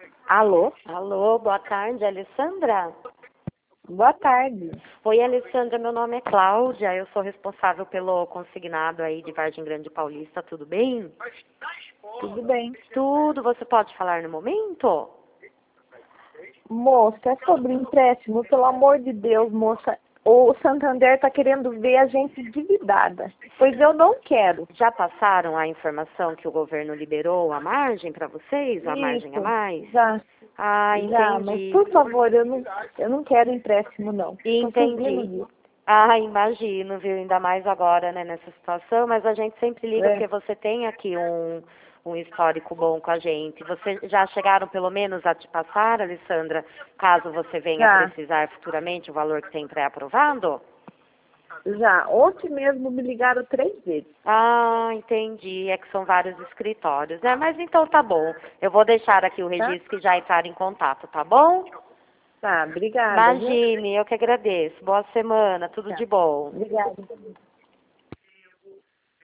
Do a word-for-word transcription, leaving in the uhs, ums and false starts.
Alô? Alô, boa tarde, Alessandra? Boa tarde. Oi, Alessandra, meu nome é Cláudia, eu sou responsável pelo consignado aí de Vargem Grande Paulista, tudo bem? Tudo bem? Tudo, você pode falar no momento? Moça, é sobre empréstimo, pelo amor de Deus, moça. O Santander está querendo ver a gente endividada, pois eu não quero. Já passaram a informação que o governo liberou a margem para vocês, a margem a Isso, mais? já, Ah, já, mas entendi. por favor, eu não, eu não quero empréstimo, não. Estou fugindo Entendi. disso. Ah, imagino, viu? Ainda mais agora, né, nessa situação, mas a gente sempre liga É, porque você tem aqui um, um histórico bom com a gente. Vocês já chegaram pelo menos a te passar, Alessandra, caso você venha já, precisar futuramente o valor que tem pré-aprovado? já. Ontem mesmo me ligaram três vezes. Ah, entendi. É que são vários escritórios, né? Mas então tá bom. Eu vou deixar aqui o Tá? registro que já entraram em contato, tá bom? Tá, obrigada, viu? Imagine, eu que agradeço. Boa semana, tudo Tá, de bom. obrigada.